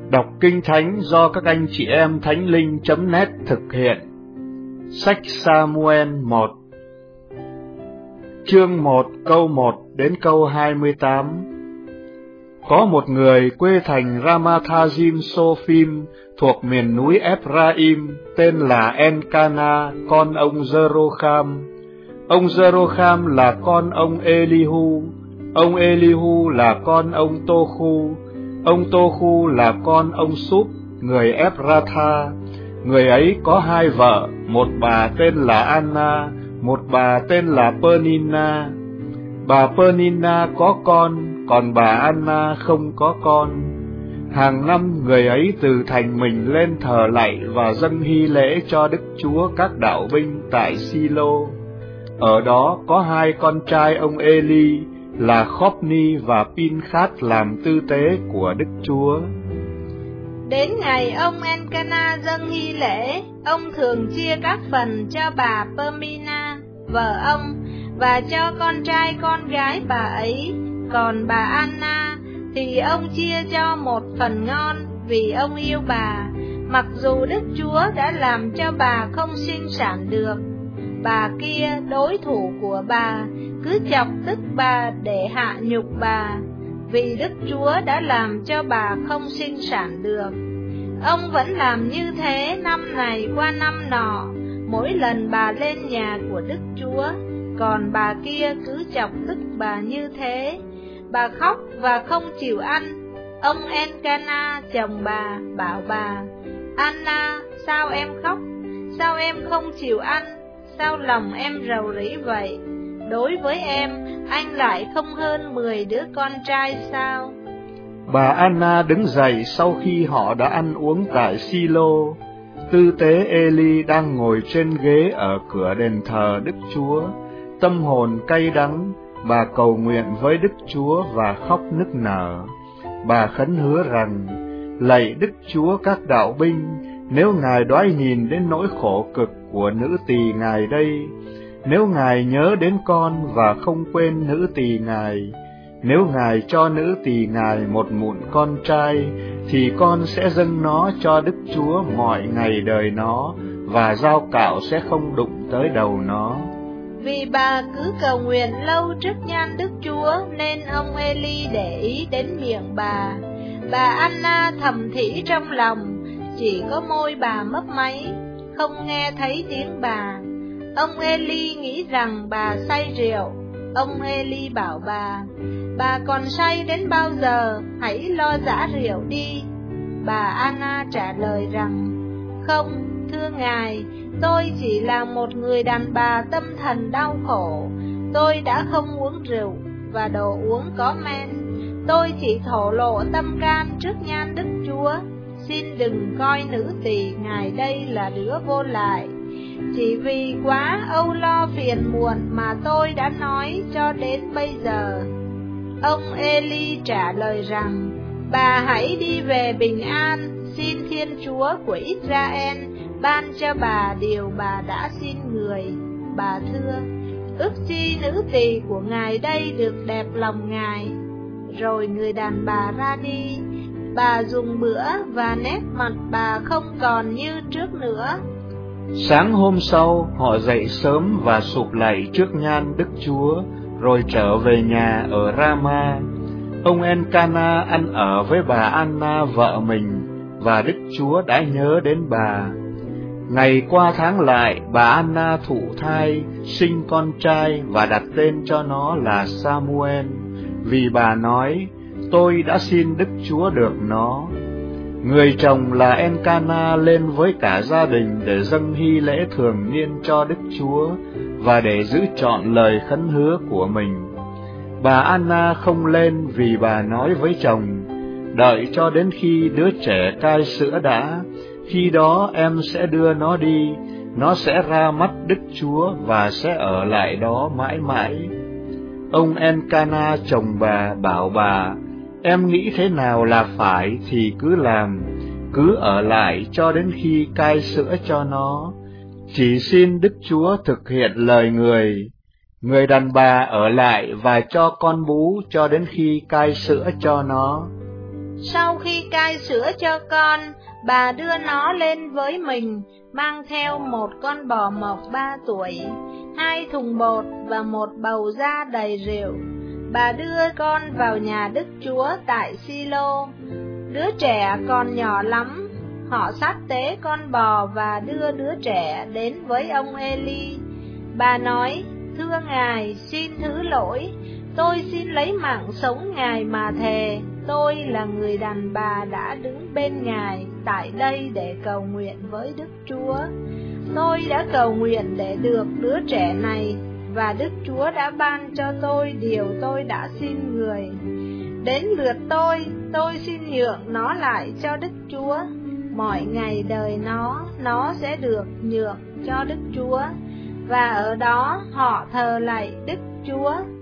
Đọc Kinh Thánh do các anh chị em Thánh Linh.net thực hiện. Sách Sa-mu-el 1, chương 1 câu 1 đến câu 28. Có một người quê thành Ramathazim Sophim thuộc miền núi Ephraim tên là Elcana, con ông Jerokham. Ông Jerokham là con ông Elihu. Ông Elihu là con ông Tô-khu. Ông Tô-khu là con ông Súp, người Epratha. Người ấy có hai vợ, một bà tên là Anna, một bà tên là Pernina. Bà Pernina có con, còn bà Anna không có con. Hàng năm người ấy từ thành mình lên thờ lạy và dâng hy lễ cho Đức Chúa các đạo binh tại Silo. Ở đó có hai con trai ông Eli là Khopni và Pinkhát làm tư tế của Đức Chúa. Đến ngày ông Elcana dâng hy lễ, ông thường chia các phần cho bà Pernina, vợ ông, và cho con trai con gái bà ấy. Còn bà Anna thì ông chia cho một phần ngon vì ông yêu bà, mặc dù Đức Chúa đã làm cho bà không sinh sản được. Bà kia, đối thủ của bà, cứ chọc tức bà để hạ nhục bà, vì Đức Chúa đã làm cho bà không sinh sản được. Ông vẫn làm như thế năm này qua năm nọ, mỗi lần bà lên nhà của Đức Chúa, còn bà kia cứ chọc tức bà như thế. Bà khóc và không chịu ăn. Ông Elcana, chồng bà, bảo bà: Anna, sao em khóc? Sao em không chịu ăn? Sao lòng em rầu rĩ vậy? Đối với em, anh lại không hơn 10 đứa con trai sao? Bà Anna đứng dậy sau khi họ đã ăn uống tại Silo. Tư tế Eli đang ngồi trên ghế ở cửa đền thờ Đức Chúa. Tâm hồn cay đắng, bà cầu nguyện với Đức Chúa và khóc nức nở. Bà khấn hứa rằng: lạy Đức Chúa các đạo binh, nếu Ngài đoái nhìn đến nỗi khổ cực của nữ tỳ Ngài đây, nếu Ngài nhớ đến con và không quên nữ tỳ Ngài, nếu Ngài cho nữ tỳ Ngài một mụn con trai, thì con sẽ dâng nó cho Đức Chúa mọi ngày đời nó, và dao cạo sẽ không đụng tới đầu nó. Vì bà cứ cầu nguyện lâu trước nhan Đức Chúa, nên ông Eli để ý đến miệng bà. Bà Anna thầm thỉ trong lòng, chỉ có môi bà mấp máy, không nghe thấy tiếng bà. Ông Eli nghĩ rằng bà say rượu. Ông Eli bảo bà còn say đến bao giờ, hãy lo giã rượu đi. Bà Anna trả lời rằng: không, thưa Ngài, tôi chỉ là một người đàn bà tâm thần đau khổ. Tôi đã không uống rượu và đồ uống có men. Tôi chỉ thổ lộ tâm can trước nhan Đức Chúa. Xin đừng coi nữ tỳ Ngài đây là đứa vô lại. Chỉ vì quá âu lo phiền muộn mà tôi đã nói cho đến bây giờ. Ông Eli trả lời rằng: bà hãy đi về bình an, xin Thiên Chúa của Israel ban cho bà điều bà đã xin người. Bà thưa: ước chi nữ tỳ của Ngài đây được đẹp lòng Ngài. Rồi người đàn bà ra đi. Bà dùng bữa và nét mặt bà không còn như trước nữa. Sáng hôm sau, họ dậy sớm và sụp lạy trước nhan Đức Chúa, rồi trở về nhà ở Rama. Ông Elcana ăn ở với bà Anna vợ mình, và Đức Chúa đã nhớ đến bà. Ngày qua tháng lại, bà Anna thụ thai, sinh con trai và đặt tên cho nó là Samuel, vì bà nói: tôi đã xin Đức Chúa được nó. Người chồng là Elcana lên với cả gia đình để dâng hy lễ thường niên cho Đức Chúa và để giữ trọn lời khấn hứa của mình. Bà Anna không lên vì bà nói với chồng: đợi cho đến khi đứa trẻ cai sữa đã, khi đó em sẽ đưa nó đi, nó sẽ ra mắt Đức Chúa và sẽ ở lại đó mãi mãi. Ông Elcana chồng bà bảo bà: em nghĩ thế nào là phải thì cứ làm, cứ ở lại cho đến khi cai sữa cho nó. Chỉ xin Đức Chúa thực hiện lời người. Người đàn bà ở lại và cho con bú cho đến khi cai sữa cho nó. Sau khi cai sữa cho con, bà đưa nó lên với mình, mang theo một con bò mộc 3 tuổi, 2 thùng bột và một bầu da đầy rượu. Bà đưa con vào nhà Đức Chúa tại Silo. Đứa trẻ còn nhỏ lắm. Họ xắt tế con bò và đưa đứa trẻ đến với ông Eli. Bà nói: "Thưa Ngài, xin thứ lỗi, tôi xin lấy mạng sống Ngài mà thề, tôi là người đàn bà đã đứng bên Ngài tại đây để cầu nguyện với Đức Chúa. Tôi đã cầu nguyện để được đứa trẻ này, và Đức Chúa đã ban cho tôi điều tôi đã xin người. Đến lượt tôi xin nhượng nó lại cho Đức Chúa. Mọi ngày đời nó sẽ được nhượng cho Đức Chúa, và ở đó họ thờ lạy Đức Chúa."